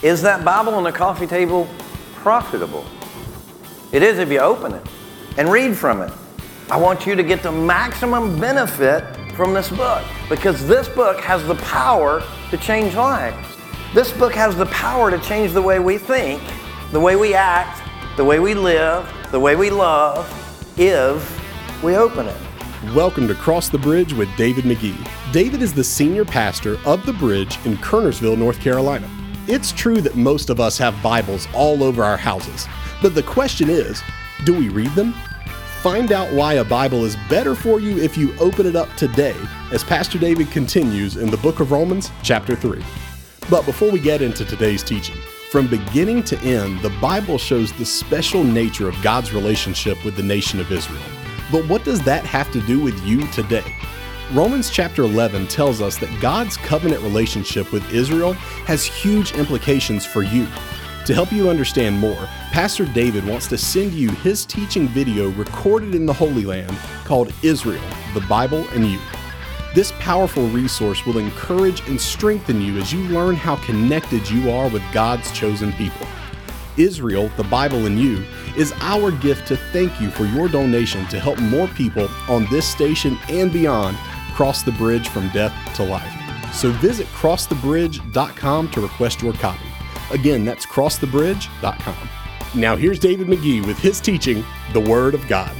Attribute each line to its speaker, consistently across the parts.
Speaker 1: Is that Bible on the coffee table profitable? It is if you open it and read from it. I want you to get the maximum benefit from this book, because this book has the power to change lives. This book has the power to change the way we think, the way we act, the way we live, the way we love, if we open it.
Speaker 2: Welcome to Cross the Bridge with David McGee. David is the senior pastor of The Bridge in Kernersville, North Carolina. It's true that most of us have Bibles all over our houses, but the question is, do we read them? Find out why a Bible is better for you if you open it up today, as Pastor David continues in the book of Romans, chapter 3. But before we get into today's teaching, from beginning to end, the Bible shows the special nature of God's relationship with the nation of Israel. But what does that have to do with you today? Romans chapter 11 tells us that God's covenant relationship with Israel has huge implications for you. To help you understand more, Pastor David wants to send you his teaching video recorded in the Holy Land called Israel, the Bible and You. This powerful resource will encourage and strengthen you as you learn how connected you are with God's chosen people. Israel, the Bible and You is our gift to thank you for your donation to help more people on this station and beyond cross the bridge from death to life. So visit crossthebridge.com to request your copy. Again, that's crossthebridge.com. Now here's David McGee with his teaching, The Word of God.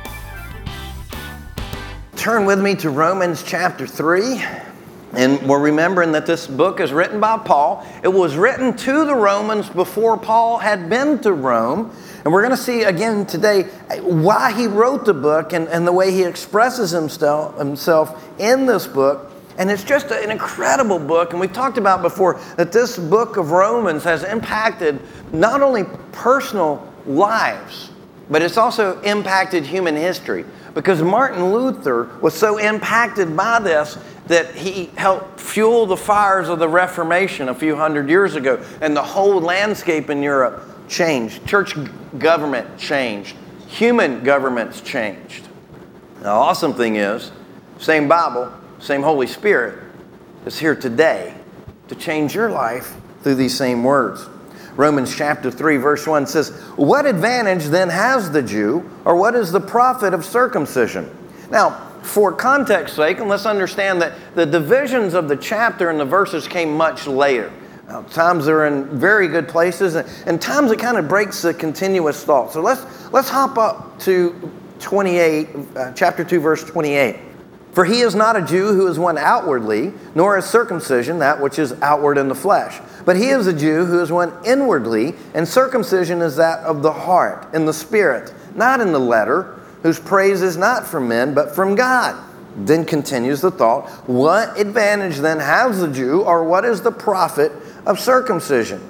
Speaker 1: Turn with me to Romans chapter 3. And we're remembering that this book is written by Paul. It was written to the Romans before Paul had been to Rome. And we're going to see again today why he wrote the book and the way he expresses himself in this book. And it's just an incredible book. And we've talked about before that this book of Romans has impacted not only personal lives, but it's also impacted human history. Because Martin Luther was so impacted by this that he helped fuel the fires of the Reformation a few hundred years ago. And the whole landscape in Europe changed. Church government changed. Human governments changed. The awesome thing is, same Bible, same Holy Spirit is here today to change your life through these same words. Romans chapter 3 verse 1 says, "What advantage then has the Jew, or what is the profit of circumcision?" Now, for context sake, and let's understand that the divisions of the chapter and the verses came much later. Now, times they're in very good places, and times it kind of breaks the continuous thought. So let's hop up to 28, chapter 2 verse 28. "For he is not a Jew who is one outwardly, nor is circumcision that which is outward in the flesh. But he is a Jew who is one inwardly, and circumcision is that of the heart, in the spirit, not in the letter, whose praise is not from men, but from God." Then continues the thought, "What advantage then has the Jew, or what is the profit of circumcision?"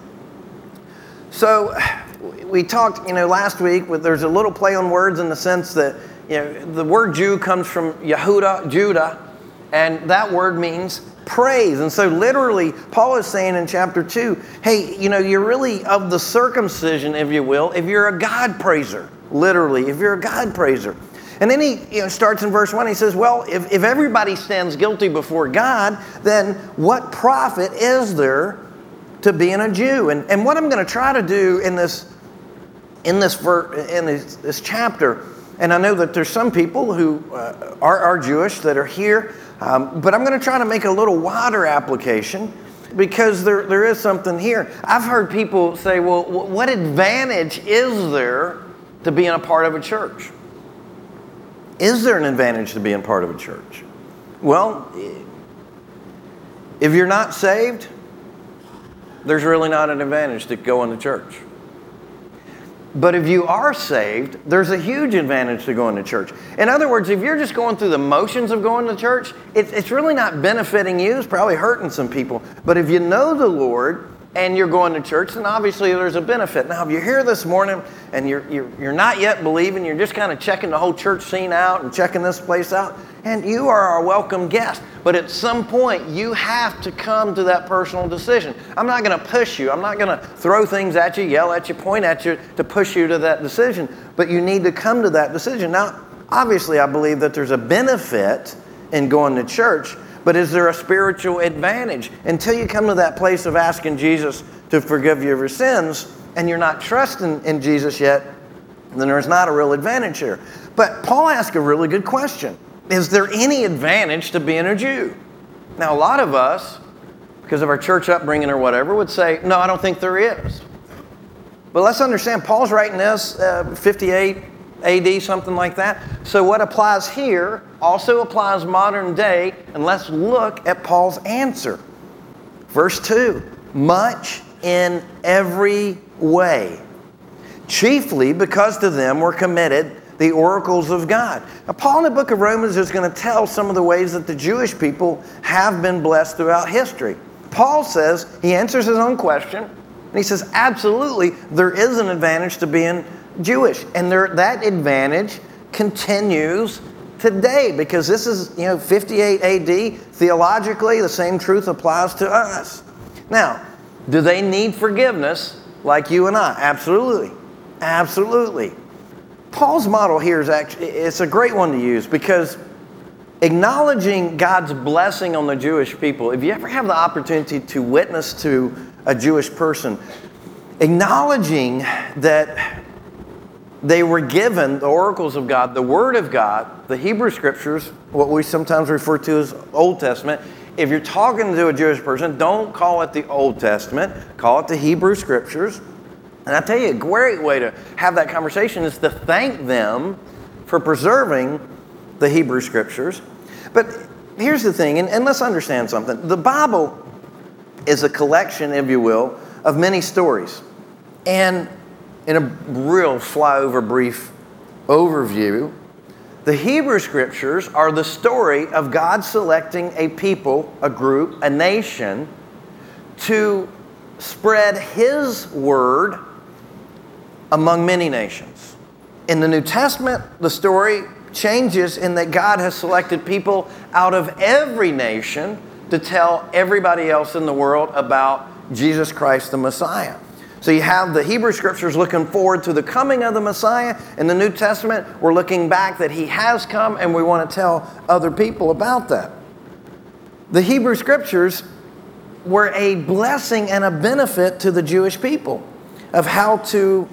Speaker 1: So we talked, last week, there's a little play on words in the sense that, the word Jew comes from Yehuda, Judah, and that word means praise. And so literally, Paul is saying in chapter 2, hey, you're really of the circumcision, if you will, if you're a God praiser. Literally, if you're a God praiser. And then he starts in verse 1, he says, well, if everybody stands guilty before God, then what profit is there to being a Jew? And what I'm going to try to do in this chapter, and I know that there's some people who are Jewish that are here, but I'm going to try to make a little wider application because there is something here. I've heard people say, well, what advantage is there to being a part of a church? Is there an advantage to being part of a church? Well, if you're not saved, there's really not an advantage to going to church. But if you are saved, there's a huge advantage to going to church. In other words, if you're just going through the motions of going to church, it's really not benefiting you. It's probably hurting some people. But if you know the Lord and you're going to church, then obviously there's a benefit. Now, if you're here this morning and you're not yet believing, you're just kind of checking the whole church scene out and checking this place out, and you are our welcome guest. But at some point, you have to come to that personal decision. I'm not going to push you. I'm not going to throw things at you, yell at you, point at you to push you to that decision. But you need to come to that decision. Now, obviously, I believe that there's a benefit in going to church. but is there a spiritual advantage? Until you come to that place of asking Jesus to forgive you of your sins, and you're not trusting in Jesus yet, then there's not a real advantage here. But Paul asked a really good question. Is there any advantage to being a Jew? Now, a lot of us, because of our church upbringing or whatever, would say, no, I don't think there is. But let's understand, Paul's writing this 58 AD, something like that. So what applies here also applies modern day, and let's look at Paul's answer. Verse 2, much in every way, chiefly because to them were committed the oracles of God. Now, Paul in the book of Romans is going to tell some of the ways that the Jewish people have been blessed throughout history. Paul says, he answers his own question, and he says, absolutely, there is an advantage to being Jewish. And that advantage continues today, because this is 58 AD. Theologically, the same truth applies to us. Now, do they need forgiveness like you and I? Absolutely. Absolutely. Paul's model here it's a great one to use, because acknowledging God's blessing on the Jewish people, if you ever have the opportunity to witness to a Jewish person, acknowledging that they were given the oracles of God, the Word of God, the Hebrew Scriptures, what we sometimes refer to as Old Testament. If you're talking to a Jewish person, don't call it the Old Testament, call it the Hebrew Scriptures. And I tell you, a great way to have that conversation is to thank them for preserving the Hebrew Scriptures. But here's the thing, and let's understand something. The Bible is a collection, if you will, of many stories. And in a real flyover brief overview, the Hebrew Scriptures are the story of God selecting a people, a group, a nation, to spread His Word among many nations. In the New Testament, the story changes in that God has selected people out of every nation to tell everybody else in the world about Jesus Christ the Messiah. So you have the Hebrew Scriptures looking forward to the coming of the Messiah. In the New Testament, we're looking back that He has come, and we want to tell other people about that. The Hebrew Scriptures were a blessing and a benefit to the Jewish people of how to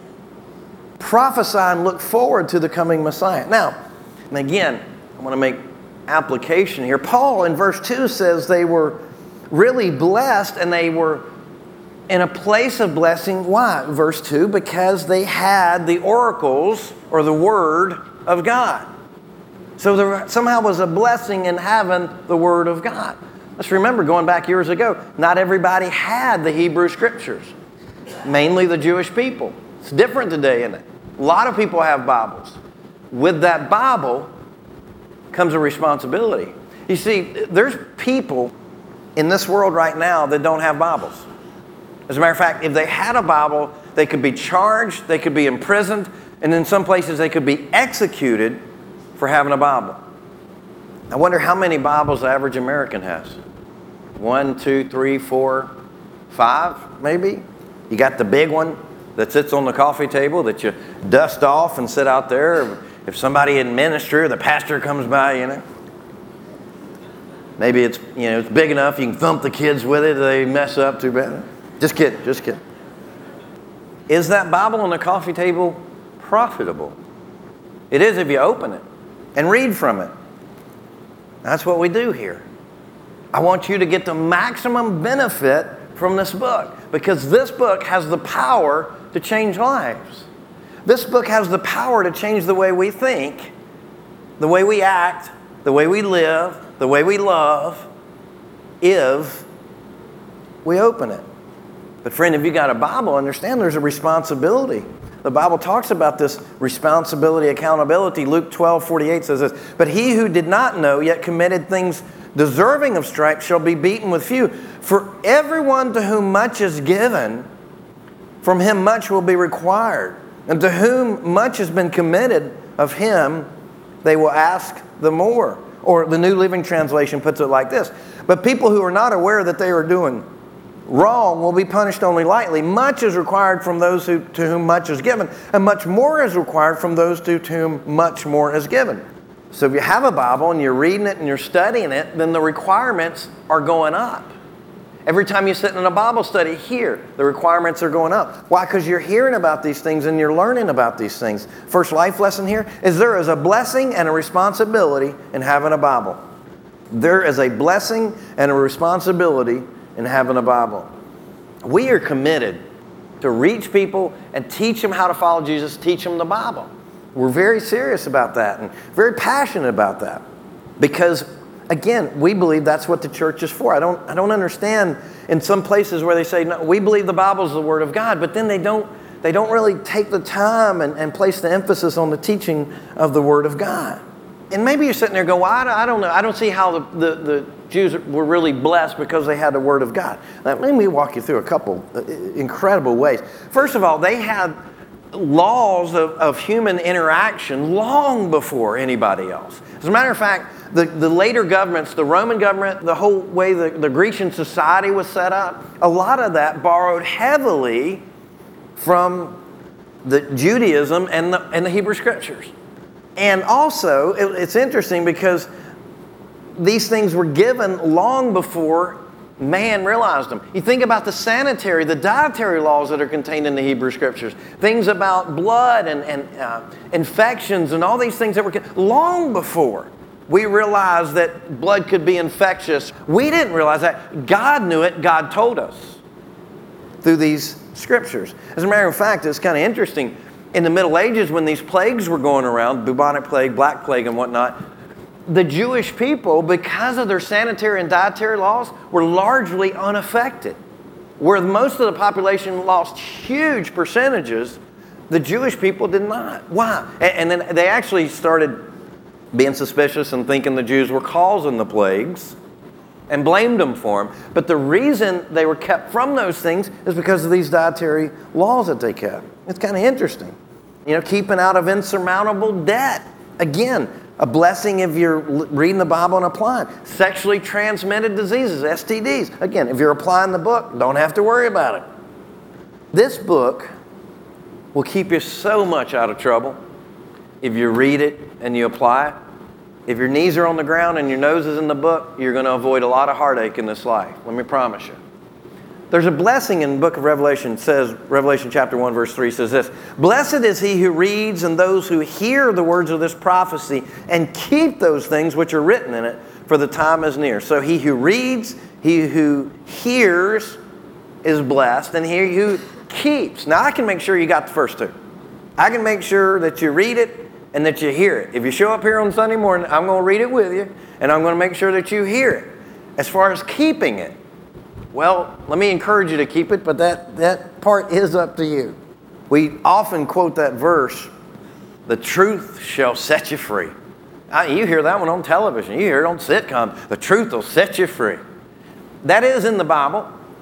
Speaker 1: prophesy and look forward to the coming Messiah. Now, and again, I want to make application here. Paul in verse 2 says they were really blessed, and they were in a place of blessing. Why? Verse 2, because they had the oracles or the Word of God. So there somehow was a blessing in having the Word of God. Let's remember, going back years ago, not everybody had the Hebrew Scriptures. Mainly the Jewish people. It's different today, isn't it? A lot of people have Bibles. With that Bible comes a responsibility. You see, there's people in this world right now that don't have Bibles. As a matter of fact, if they had a Bible, they could be charged, they could be imprisoned, and in some places they could be executed for having a Bible. I wonder how many Bibles the average American has. 1, 2, 3, 4, 5, maybe? You got the big one that sits on the coffee table that you dust off and sit out there. If somebody in ministry or the pastor comes by, maybe it's big enough you can thump the kids with it if they mess up too bad. Just kidding. Is that Bible on the coffee table profitable? It is if you open it and read from it. That's what we do here. I want you to get the maximum benefit from this book, because this book has the power to change lives. This book has the power to change the way we think, the way we act, the way we live, the way we love, if we open it. But friend, if you got a Bible, understand there's a responsibility. The Bible talks about this responsibility, accountability. Luke 12:48 says this, "But he who did not know yet committed things deserving of stripes shall be beaten with few. For everyone to whom much is given, from him much will be required. And to whom much has been committed, of him they will ask the more." Or the New Living Translation puts it like this, "But people who are not aware that they are doing wrong will be punished only lightly. Much is required from those to whom much is given, and much more is required from those to whom much more is given." So if you have a Bible and you're reading it and you're studying it, then the requirements are going up. Every time you sit in a Bible study here, the requirements are going up. Why? Because you're hearing about these things and you're learning about these things. First life lesson here is there is a blessing and a responsibility in having a Bible. There is a blessing and a responsibility in having a Bible. We are committed to reach people and teach them how to follow Jesus, teach them the Bible. We're very serious about that and very passionate about that because, again, we believe that's what the church is for. I don't understand in some places where they say, no, we believe the Bible is the Word of God, but then they don't really take the time and place the emphasis on the teaching of the Word of God. And maybe you're sitting there going, well, I don't know. I don't see how the Jews were really blessed because they had the Word of God. Let me walk you through a couple incredible ways. First of all, they had laws of human interaction long before anybody else. As a matter of fact, the later governments, the Roman government, the whole way the Grecian society was set up, a lot of that borrowed heavily from the Judaism and the Hebrew Scriptures. And also, it's interesting because these things were given long before man realized them. You think about the dietary laws that are contained in the Hebrew Scriptures. Things about blood and infections and all these things that were long before we realized that blood could be infectious. We didn't realize that. God knew it. God told us through these Scriptures. As a matter of fact, it's kind of interesting. In the Middle Ages, when these plagues were going around, bubonic plague, black plague, and whatnot, the Jewish people, because of their sanitary and dietary laws, were largely unaffected. Where most of the population lost huge percentages, the Jewish people did not. Why? And then they actually started being suspicious and thinking the Jews were causing the plagues and blamed them for them. But the reason they were kept from those things is because of these dietary laws that they kept. It's kind of interesting. Keeping out of insurmountable debt. Again, a blessing if you're reading the Bible and applying. Sexually transmitted diseases, STDs. Again, if you're applying the book, don't have to worry about it. This book will keep you so much out of trouble if you read it and you apply it. If your knees are on the ground and your nose is in the book, you're going to avoid a lot of heartache in this life. Let me promise you. There's a blessing in the book of Revelation. It says, Revelation chapter 1, verse 3 says this, "Blessed is he who reads and those who hear the words of this prophecy and keep those things which are written in it, for the time is near." So he who reads, he who hears is blessed, and he who keeps. Now I can make sure you got the first two. I can make sure that you read it and that you hear it. If you show up here on Sunday morning, I'm going to read it with you, and I'm going to make sure that you hear it. As far as keeping it, well, let me encourage you to keep it, but that part is up to you. We often quote that verse, "The truth shall set you free." You hear that one on television. You hear it on sitcoms. The truth will set you free. That is in the Bible.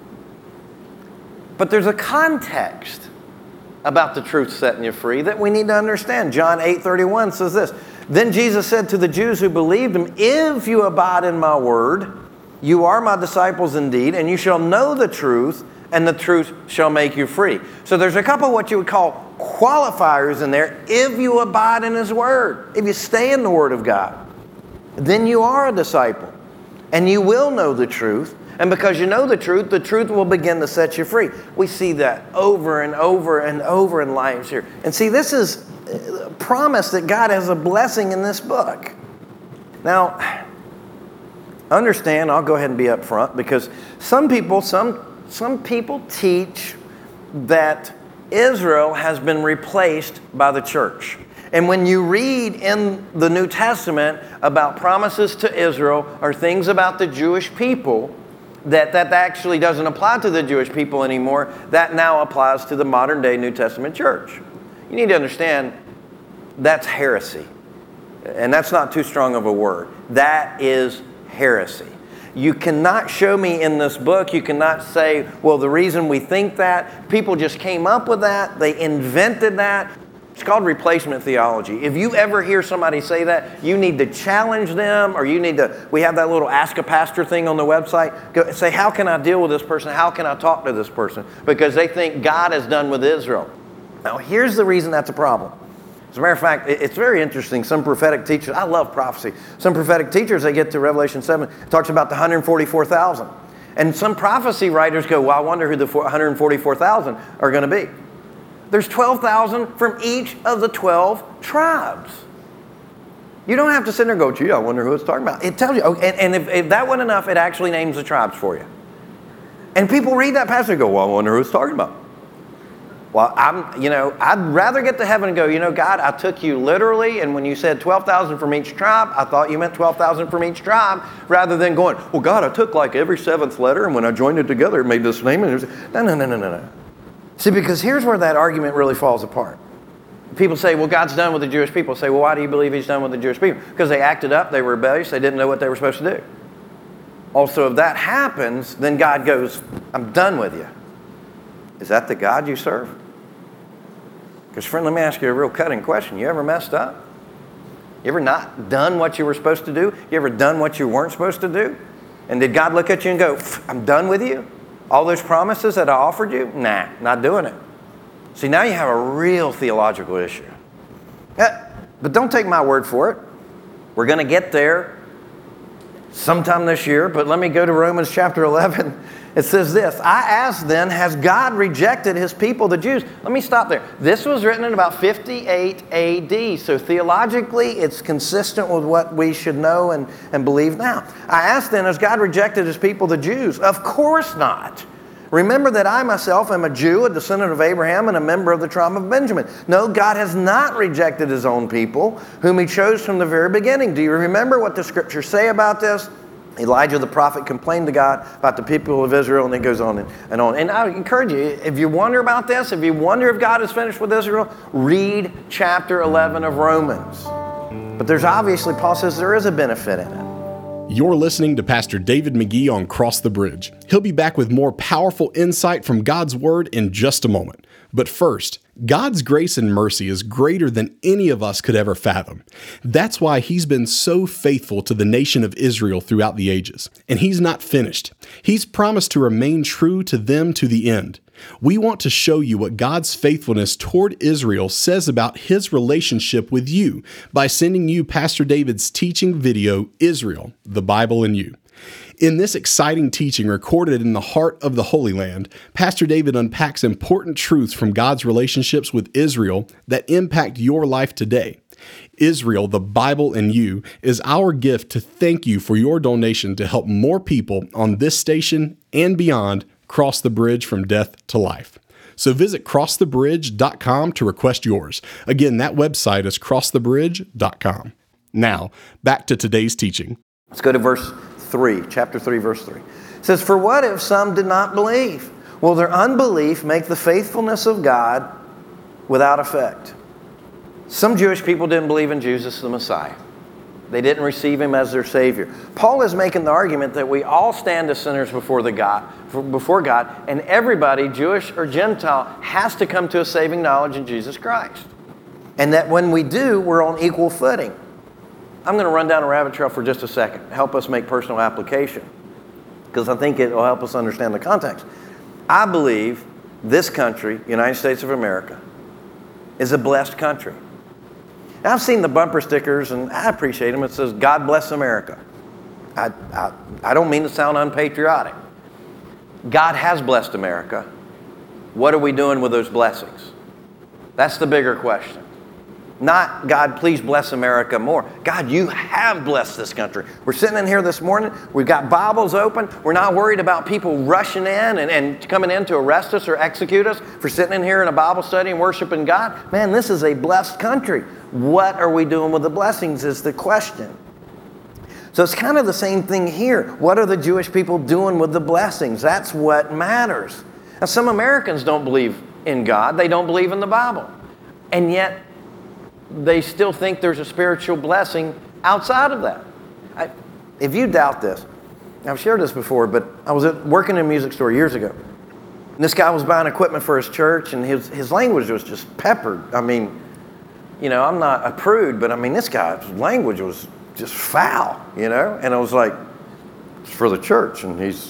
Speaker 1: But there's a context about the truth setting you free that we need to understand. John 8:31 says this, "Then Jesus said to the Jews who believed him, 'If you abide in my word, you are my disciples indeed, and you shall know the truth, and the truth shall make you free.'" So there's a couple of what you would call qualifiers in there. If you abide in his word, if you stay in the word of God, then you are a disciple, and you will know the truth. And because you know the truth will begin to set you free. We see that over and over and over in lives here. And see, this is a promise that God has a blessing in this book. Now, understand, I'll go ahead and be up front, because some people teach that Israel has been replaced by the church. And when you read in the New Testament about promises to Israel or things about the Jewish people, that actually doesn't apply to the Jewish people anymore, that now applies to the modern day New Testament church. You need to understand that's heresy. And that's not too strong of a word. That is heresy. You cannot show me in this book, you cannot say, well, the reason we think that, people just came up with that, they invented that. It's called replacement theology. If you ever hear somebody say that, you need to challenge them, or we have that little Ask a Pastor thing on the website. Go, say, how can I deal with this person? How can I talk to this person? Because they think God is done with Israel. Now, here's the reason that's a problem. As a matter of fact, it's very interesting. Some prophetic teachers, I love prophecy. Some prophetic teachers, they get to Revelation 7, it talks about the 144,000. And some prophecy writers go, well, I wonder who the 144,000 are going to be. There's 12,000 from each of the 12 tribes. You don't have to sit there and go, gee, I wonder who it's talking about. It tells you. And if that wasn't enough, it actually names the tribes for you. And people read that passage and go, well, I wonder who it's talking about. Well, I'd rather get to heaven and go, God, I took you literally, and when you said 12,000 from each tribe, I thought you meant 12,000 from each tribe, rather than going, well, God, I took like every seventh letter, and when I joined it together, it made this name. No. See, because here's where that argument really falls apart. People say, well, God's done with the Jewish people. Say, well, why do you believe he's done with the Jewish people? Because they acted up, they were rebellious, they didn't know what they were supposed to do. Also, if that happens, then God goes, I'm done with you. Is that the God you serve? Because, friend, let me ask you a real cutting question. You ever messed up? You ever not done what you were supposed to do? You ever done what you weren't supposed to do? And did God look at you and go, I'm done with you? All those promises that I offered you? Nah, not doing it. See, now you have a real theological issue. But don't take my word for it. We're going to get there sometime this year, but let me go to Romans chapter 11. It says this, I ask then, has God rejected his people, the Jews? Let me stop there. This was written in about 58 AD, so theologically it's consistent with what we should know and believe now. I ask then, has God rejected his people, the Jews? Of course not. Remember that I myself am a Jew, a descendant of Abraham, and a member of the tribe of Benjamin. No, God has not rejected his own people, whom he chose from the very beginning. Do you remember what the scriptures say about this? Elijah the prophet complained to God about the people of Israel, and it goes on and on. And I encourage you, if you wonder about this, if you wonder if God is finished with Israel, read chapter 11 of Romans. But there's obviously, Paul says, there is a benefit in it.
Speaker 2: You're listening to Pastor David McGee on Cross the Bridge. He'll be back with more powerful insight from God's Word in just a moment. But first, God's grace and mercy is greater than any of us could ever fathom. That's why he's been so faithful to the nation of Israel throughout the ages. And he's not finished. He's promised to remain true to them to the end. We want to show you what God's faithfulness toward Israel says about his relationship with you by sending you Pastor David's teaching video, Israel, the Bible in You. In this exciting teaching recorded in the heart of the Holy Land, Pastor David unpacks important truths from God's relationships with Israel that impact your life today. Israel, the Bible in You, is our gift to thank you for your donation to help more people on this station and beyond cross the bridge from death to life. So visit crossthebridge.com to request yours. Again, that website is crossthebridge.com. Now, back to today's teaching.
Speaker 1: Let's go to verse 3, chapter 3, verse 3. It says, for what if some did not believe? Will their unbelief make the faithfulness of God without effect? Some Jewish people didn't believe in Jesus the Messiah. They didn't receive him as their Savior. Paul is making the argument that we all stand as sinners before God, and everybody, Jewish or Gentile, has to come to a saving knowledge in Jesus Christ. And that when we do, we're on equal footing. I'm going to run down a rabbit trail for just a second, help us make personal application, because I think it will help us understand the context. I believe this country, United States of America, is a blessed country. I've seen the bumper stickers, and I appreciate them. It says, God bless America. I don't mean to sound unpatriotic. God has blessed America. What are we doing with those blessings? That's the bigger question. Not, God, please bless America more. God, you have blessed this country. We're sitting in here this morning. We've got Bibles open. We're not worried about people rushing in and coming in to arrest us or execute us for sitting in here in a Bible study and worshiping God. Man, this is a blessed country. What are we doing with the blessings is the question. So it's kind of the same thing here. What are the Jewish people doing with the blessings? That's what matters. Now, some Americans don't believe in God. They don't believe in the Bible. And yet, they still think there's a spiritual blessing outside of that. If you doubt this, I've shared this before, but I was working in a music store years ago. And this guy was buying equipment for his church, and his language was just peppered. I mean, I'm not a prude, but I mean, this guy's language was just foul, And I was like, it's for the church, and he's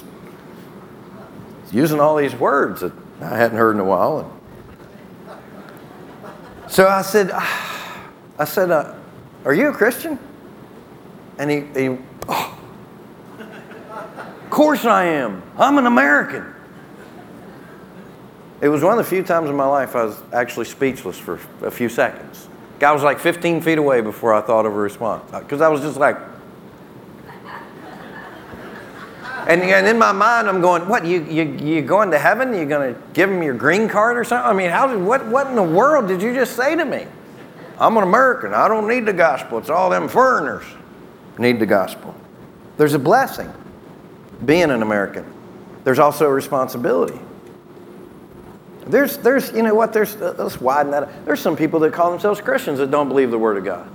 Speaker 1: using all these words that I hadn't heard in a while. And so I said, I said, are you a Christian? And he oh, of course I am. I'm an American. It was one of the few times in my life I was actually speechless for a few seconds. Guy was like 15 feet away before I thought of a response. Because I was just like... And in my mind, I'm going, what, you going to heaven? You going to give him your green card or something? I mean, what in the world did you just say to me? I'm an American. I don't need the gospel. It's all them foreigners need the gospel. There's a blessing being an American. There's also a responsibility. There's you know what, let's widen that up. There's some people that call themselves Christians that don't believe the Word of God.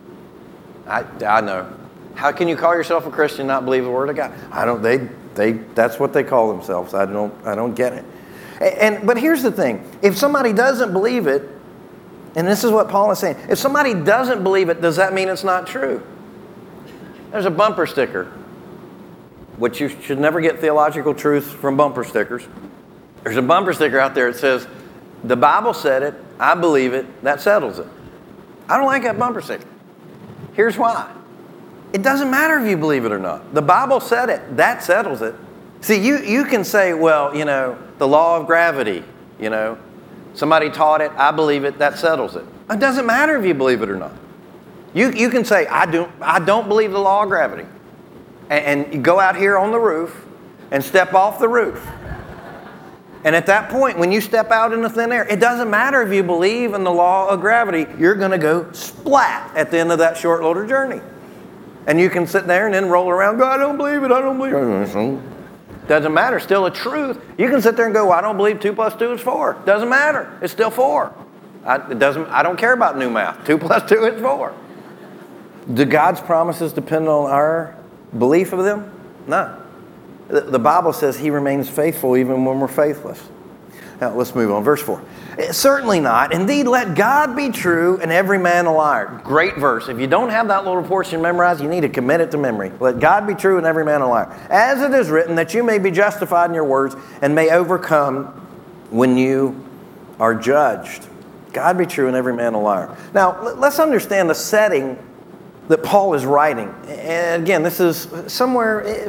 Speaker 1: I know. How can you call yourself a Christian and not believe the Word of God? That's what they call themselves. I don't get it. But here's the thing. If somebody doesn't believe it, and this is what Paul is saying, if somebody doesn't believe it, does that mean it's not true? There's a bumper sticker, which you should never get theological truth from bumper stickers. There's a bumper sticker out there that says, the Bible said it, I believe it, that settles it. I don't like that bumper sticker. Here's why. It doesn't matter if you believe it or not. The Bible said it. That settles it. See, you can say, well, you know, the law of gravity, you know, somebody taught it, I believe it, that settles it. It doesn't matter if you believe it or not. You can say, I don't believe the law of gravity. And you go out here on the roof and step off the roof. And at that point, when you step out into thin air, it doesn't matter if you believe in the law of gravity, you're going to go splat at the end of that short loader journey. And you can sit there and then roll around, go, I don't believe it, I don't believe it. Doesn't matter, still a truth. You can sit there and go, well, I don't believe 2 plus 2 is 4. Doesn't matter, it's still 4. I don't care about new math. 2 plus 2 is 4. Do God's promises depend on our belief of them? No. The Bible says He remains faithful even when we're faithless. Now, let's move on. Verse 4. Certainly not. Indeed, let God be true and every man a liar. Great verse. If you don't have that little portion memorized, you need to commit it to memory. Let God be true and every man a liar. As it is written, that you may be justified in your words and may overcome when you are judged. God be true and every man a liar. Now, let's understand the setting that Paul is writing. And again, this is somewhere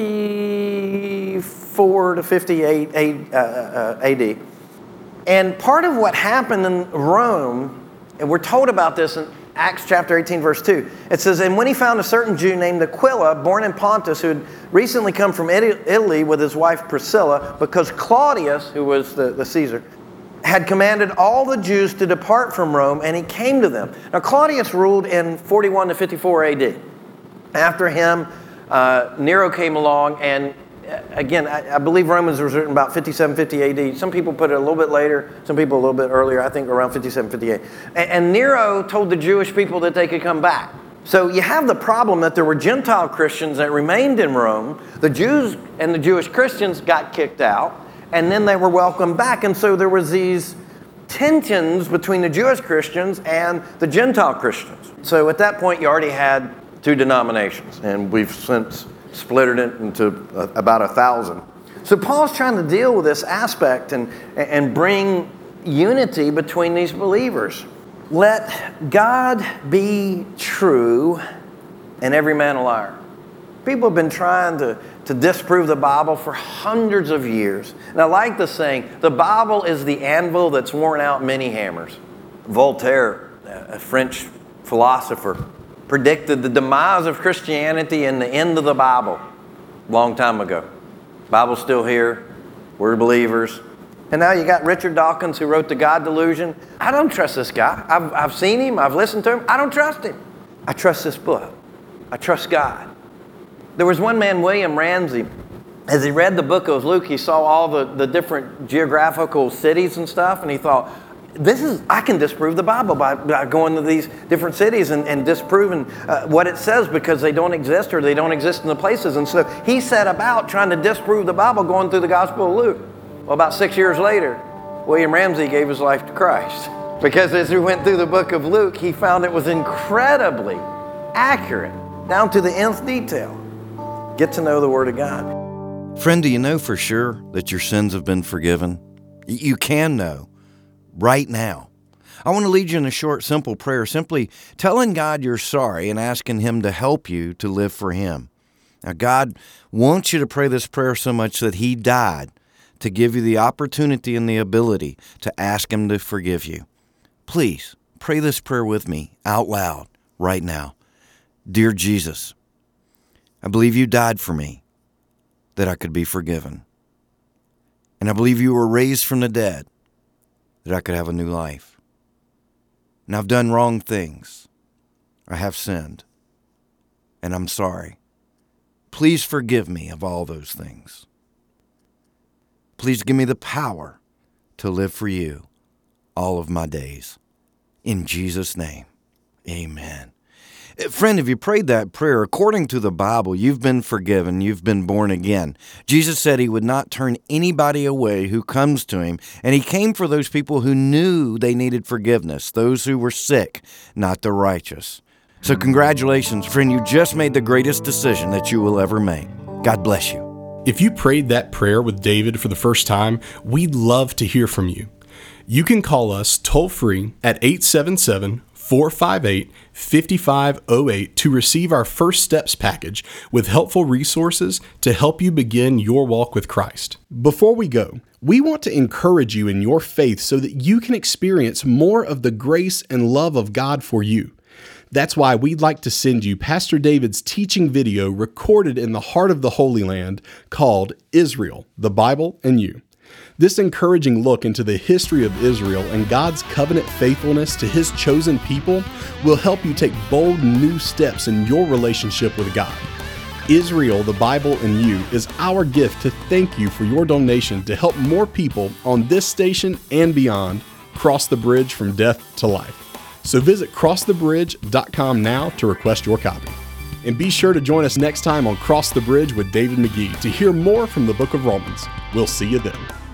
Speaker 1: 54 to 58 AD. And part of what happened in Rome, and we're told about this in Acts chapter 18, verse 2. It says, and when he found a certain Jew named Aquila, born in Pontus, who had recently come from Italy with his wife Priscilla, because Claudius, who was the Caesar, had commanded all the Jews to depart from Rome, and he came to them. Now, Claudius ruled in 41 to 54 AD. After him, Nero came along, and again, I believe Romans was written about 57, 50 AD. Some people put it a little bit later, some people a little bit earlier, I think around 57, 58. And Nero told the Jewish people that they could come back. So you have the problem that there were Gentile Christians that remained in Rome. The Jews and the Jewish Christians got kicked out, and then they were welcomed back. And so there was these tensions between the Jewish Christians and the Gentile Christians. So at that point, you already had 2 denominations, and we've since split it into about 1,000. So Paul's trying to deal with this aspect and bring unity between these believers. Let God be true and every man a liar. People have been trying to disprove the Bible for hundreds of years. And I like the saying, the Bible is the anvil that's worn out many hammers. Voltaire, a French philosopher, predicted the demise of Christianity and the end of the Bible a long time ago. Bible's still here. We're believers. And now you got Richard Dawkins, who wrote The God Delusion. I don't trust this guy. I've seen him. I've listened to him. I don't trust him. I trust this book. I trust God. There was one man, William Ramsey. As he read the book of Luke, he saw all the different geographical cities and stuff, and he thought, I can disprove the Bible by going to these different cities and disproving what it says, because they don't exist or they don't exist in the places. And so he set about trying to disprove the Bible going through the Gospel of Luke. Well, about 6 years later, William Ramsey gave his life to Christ. Because as he went through the book of Luke, he found it was incredibly accurate, down to the nth detail. Get to know the Word of God.
Speaker 3: Friend, do you know for sure that your sins have been forgiven? You can know right now.
Speaker 1: I want to lead you in a short, simple prayer, simply telling God you're sorry and asking Him to help you to live for Him. Now, God wants you to pray this prayer so much that He died to give you the opportunity and the ability to ask Him to forgive you. Please pray this prayer with me out loud right now. Dear Jesus, I believe you died for me that I could be forgiven. And I believe you were raised from the dead that I could have a new life. And I've done wrong things. I have sinned. And I'm sorry. Please forgive me of all those things. Please give me the power to live for you all of my days. In Jesus' name, amen. Friend, if you prayed that prayer, according to the Bible, you've been forgiven, you've been born again. Jesus said He would not turn anybody away who comes to Him, and He came for those people who knew they needed forgiveness, those who were sick, not the righteous. So congratulations, friend, you just made the greatest decision that you will ever make. God bless you.
Speaker 2: If you prayed that prayer with David for the first time, we'd love to hear from you. You can call us toll-free at 877-458-5508 to receive our First Steps package with helpful resources to help you begin your walk with Christ. Before we go, we want to encourage you in your faith so that you can experience more of the grace and love of God for you. That's why we'd like to send you Pastor David's teaching video recorded in the heart of the Holy Land called Israel, the Bible and You. This encouraging look into the history of Israel and God's covenant faithfulness to His chosen people will help you take bold new steps in your relationship with God. Israel, the Bible and You is our gift to thank you for your donation to help more people on this station and beyond cross the bridge from death to life. So visit crossthebridge.com now to request your copy. And be sure to join us next time on Cross the Bridge with David McGee to hear more from the book of Romans. We'll see you then.